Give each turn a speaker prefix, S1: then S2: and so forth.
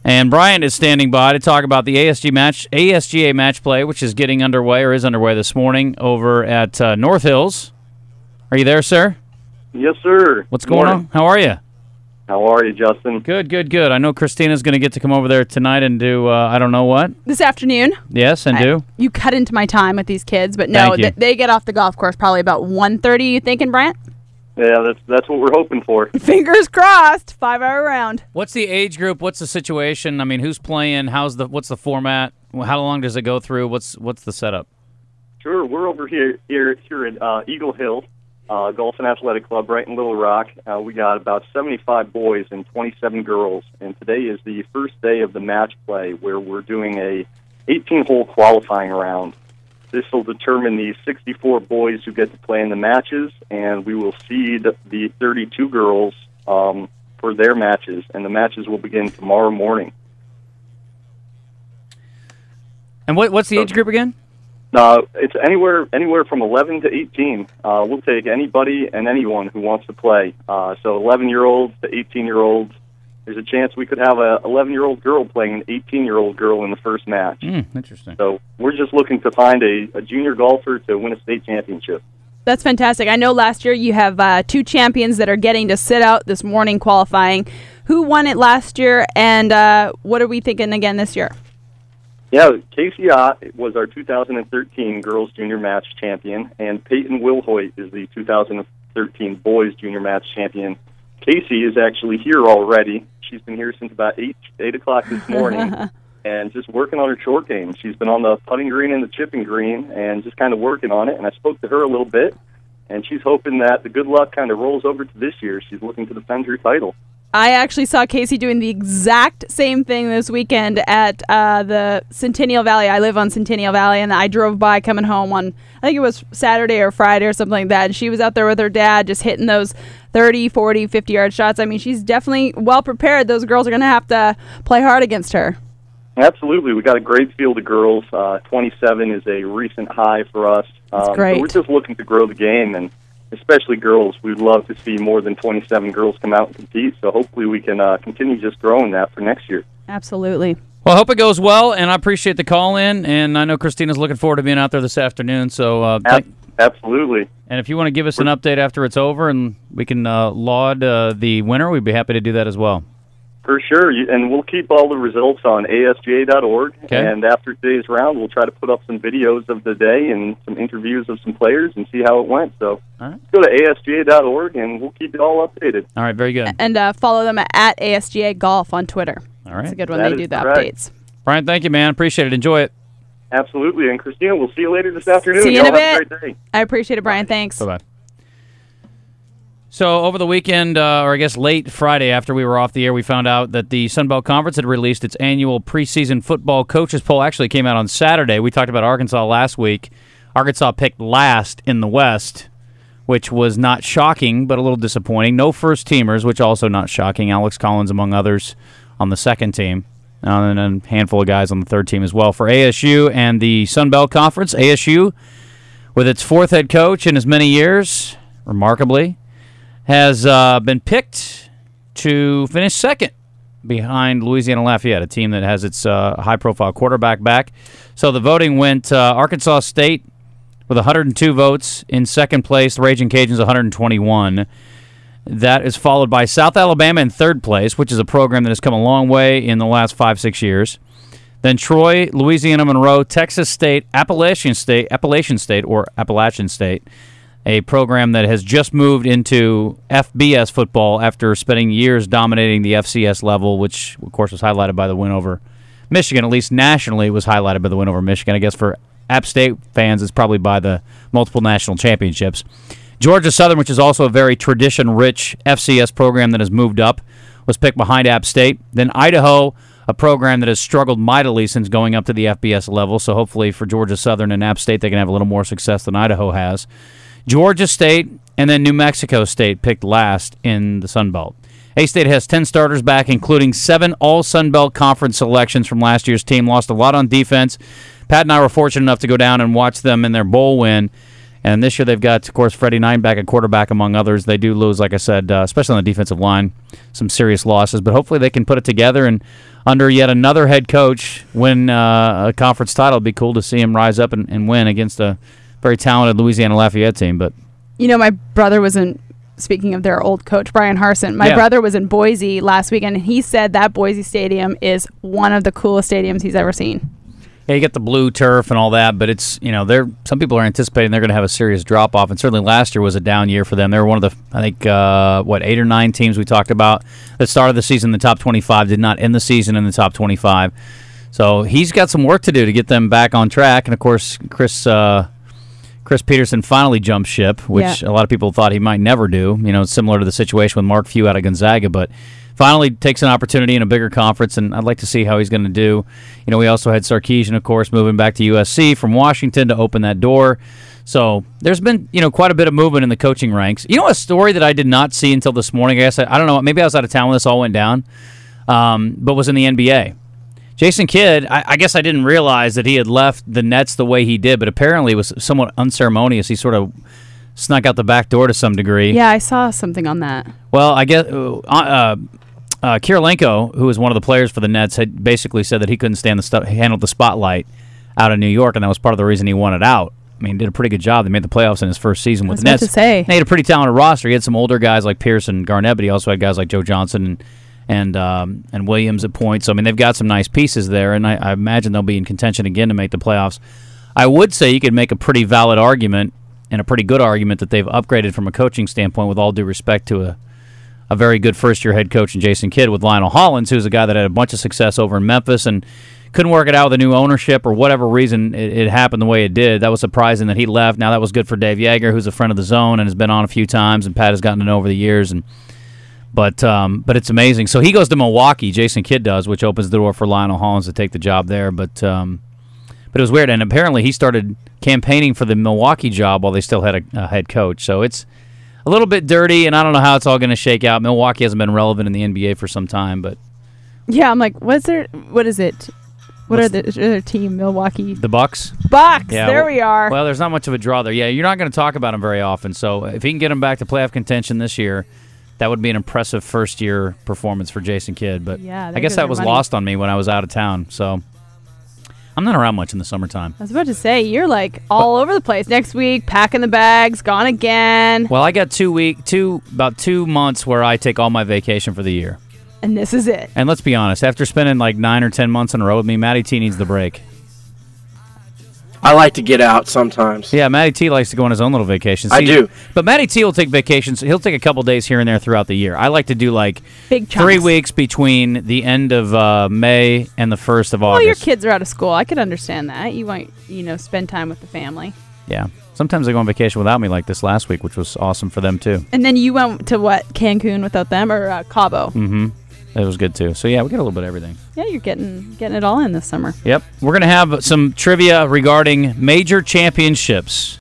S1: And Brian is standing by to talk about the ASGA match play, which is getting underway or is underway this morning over at North Hills. Are you there, sir?
S2: Yes, sir.
S1: What's going on? How are you?
S2: How are you, Justin?
S1: Good. I know Christina's going to get to come over there tonight and do I don't know what.
S3: This afternoon.
S1: Yes, and do?
S3: You cut into my time with these kids, but no, they get off the golf course probably about 1:30, you thinking, Brant?
S2: Yeah, that's what we're hoping for.
S3: Fingers crossed. 5-hour round.
S1: What's the age group? What's the situation? I mean, who's playing? What's the format? How long does it go through? What's the setup?
S2: Sure, we're over here at Eagle Hill Golf and Athletic Club right in Little Rock. We got about 75 boys and 27 girls, and today is the first day of the match play where we're doing a 18-hole qualifying round. This will determine the 64 boys who get to play in the matches, and we will seed the 32 girls for their matches, and the matches will begin tomorrow morning.
S1: And what's the age group again?
S2: It's anywhere from 11 to 18. We'll take anybody and anyone who wants to play. So 11-year-olds to 18-year-olds. There's a chance we could have a 11-year-old girl playing an 18-year-old girl in the first match.
S1: Interesting.
S2: So we're just looking to find a junior golfer to win a state championship.
S3: That's fantastic. I know last year you have 2 champions that are getting to sit out this morning qualifying. Who won it last year, and what are we thinking again this year?
S2: Yeah, Casey Ott was our 2013 girls junior match champion, and Peyton Wilhoit is the 2013 boys junior match champion. Casey is actually here already. She's been here since about 8 o'clock this morning and just working on her short game. She's been on the putting green and the chipping green and just kind of working on it. And I spoke to her a little bit, and she's hoping that the good luck kind of rolls over to this year. She's looking to defend her title.
S3: I actually saw Casey doing the exact same thing this weekend at the Centennial Valley. I live on Centennial Valley, and I drove by coming home on, I think it was Saturday or Friday or something like that. And she was out there with her dad just hitting those 30, 40, 50-yard shots. I mean, she's definitely well prepared. Those girls are going to have to play hard against her.
S2: Absolutely. We got a great field of girls. 27 is a recent high for us.
S3: That's great.
S2: So we're just looking to grow the game, and especially girls. We'd love to see more than 27 girls come out and compete, so hopefully we can continue just growing that for next year.
S3: Absolutely.
S1: Well, I hope it goes well, and I appreciate the call-in, and I know Christina's looking forward to being out there this afternoon. So
S2: absolutely.
S1: And if you want to give us an update after it's over and we can laud the winner, we'd be happy to do that as well.
S2: For sure, and we'll keep all the results on ASGA.org,
S1: okay.
S2: And after today's round, we'll try to put up some videos of the day and some interviews of some players and see how it went. So go to ASGA.org, and we'll keep it all updated.
S1: All right, very good.
S3: And follow them at ASGA Golf on Twitter.
S1: All right.
S3: That's a good one. They do the updates.
S1: Brian, thank you, man. Appreciate it. Enjoy it.
S2: Absolutely. And Christina, we'll see you later this afternoon.
S3: See you in a bit.
S2: Have a great day.
S3: I appreciate it, Brian. Thanks.
S1: Bye-bye. So over the weekend, or I guess late Friday after we were off the air, we found out that the Sun Belt Conference had released its annual preseason football coaches poll. Actually came out on Saturday. We talked about Arkansas last week. Arkansas picked last in the West, which was not shocking, but a little disappointing. No first-teamers, which also not shocking. Alex Collins, among others, on the second team. And then a handful of guys on the third team as well. For ASU and the Sun Belt Conference, ASU, with its fourth head coach in as many years, remarkably, has been picked to finish second behind Louisiana Lafayette, a team that has its high-profile quarterback back. So the voting went Arkansas State with 102 votes in second place, the Raging Cajuns 121. That is followed by South Alabama in third place, which is a program that has come a long way in the last 5-6 years. Then Troy, Louisiana Monroe, Texas State, Appalachian State, a program that has just moved into FBS football after spending years dominating the FCS level, which, of course, was highlighted by the win over Michigan. At least nationally, it was highlighted by the win over Michigan. I guess for App State fans, it's probably by the multiple national championships. Georgia Southern, which is also a very tradition-rich FCS program that has moved up, was picked behind App State. Then Idaho, a program that has struggled mightily since going up to the FBS level, so hopefully for Georgia Southern and App State, they can have a little more success than Idaho has. Georgia State and then New Mexico State picked last in the Sun Belt. A-State has 10 starters back, including 7 all-Sun Belt Conference selections from last year's team. Lost a lot on defense. Pat and I were fortunate enough to go down and watch them in their bowl win. And this year they've got, of course, Freddie Nineback at quarterback, among others. They do lose, like I said, especially on the defensive line, some serious losses. But hopefully they can put it together. And under yet another head coach win a conference title. It'd be cool to see him rise up and win against a very talented Louisiana Lafayette team. But
S3: my brother was in, speaking of their old coach, Brian Harsin, my brother was in Boise last weekend, and he said that Boise Stadium is one of the coolest stadiums he's ever seen.
S1: Yeah, you get the blue turf and all that, but it's, some people are anticipating they're going to have a serious drop-off, and certainly last year was a down year for them. They were one of the, I think, 8 or 9 teams we talked about that started the season in the top 25, did not end the season in the top 25. So he's got some work to do to get them back on track, and of course, Chris Peterson finally jumped ship, which a lot of people thought he might never do, similar to the situation with Mark Few out of Gonzaga, but finally takes an opportunity in a bigger conference, and I'd like to see how he's going to do. We also had Sarkisian, of course, moving back to USC from Washington to open that door. So there's been, quite a bit of movement in the coaching ranks. A story that I did not see until this morning, I guess, I don't know, maybe I was out of town when this all went down, but was in the NBA. Jason Kidd, I guess I didn't realize that he had left the Nets the way he did, but apparently it was somewhat unceremonious. He sort of snuck out the back door to some degree.
S3: Yeah, I saw something on that.
S1: Well, I guess Kirilenko, who was one of the players for the Nets, had basically said that he couldn't handle the spotlight out of New York, and that was part of the reason he wanted out. I mean, he did a pretty good job. They made the playoffs in his first season with the Nets.
S3: To say.
S1: They had a pretty talented roster. He had some older guys like Pierce and Garnett, but he also had guys like Joe Johnson and Williams at points. So, I mean, they've got some nice pieces there, and I imagine they'll be in contention again to make the playoffs. I would say you could make a pretty valid argument and a pretty good argument that they've upgraded from a coaching standpoint, with all due respect to a very good first-year head coach in Jason Kidd, with Lionel Hollins, who's a guy that had a bunch of success over in Memphis and couldn't work it out with the new ownership, or whatever reason it happened the way it did. That was surprising that he left. Now, that was good for Dave Yeager, who's a friend of the Zone and has been on a few times, and Pat has gotten to know over the years. But it's amazing. So he goes to Milwaukee, Jason Kidd does, which opens the door for Lionel Hollins to take the job there. But it was weird, and apparently he started campaigning for the Milwaukee job while they still had a head coach. So it's a little bit dirty, and I don't know how it's all going to shake out. Milwaukee hasn't been relevant in the NBA for some time, but
S3: yeah, I'm like, what is it? What are the other team? Milwaukee.
S1: The Bucks.
S3: Bucks.
S1: Yeah,
S3: there we are.
S1: Well, there's not much of a draw there. Yeah, you're not going to talk about them very often. So if he can get them back to playoff contention this year, that would be an impressive first-year performance for Jason Kidd. But
S3: yeah,
S1: I guess that was lost on me when I was out of town. So I'm not around much in the summertime.
S3: I was about to say, you're like all over the place. Next week, packing the bags, gone again.
S1: Well, I got about 2 months where I take all my vacation for the year.
S3: And this is it.
S1: And let's be honest, after spending like 9 or 10 months in a row with me, Matty T needs the break.
S4: I like to get out sometimes.
S1: Yeah, Matty T likes to go on his own little vacations.
S4: I do.
S1: But Matty T will take vacations. He'll take a couple days here and there throughout the year. I like to do like
S3: big chunks.
S1: 3 weeks between the end of May and the 1st of August.
S3: Well, your kids are out of school. I could understand that. You want, spend time with the family.
S1: Yeah. Sometimes they go on vacation without me, like this last week, which was awesome for them too.
S3: And then you went to what, Cancun without them, or Cabo?
S1: Mm-hmm. It was good too. So yeah, we get a little bit of everything.
S3: Yeah, you're getting it all in this summer.
S1: Yep. We're going to have some trivia regarding major championships.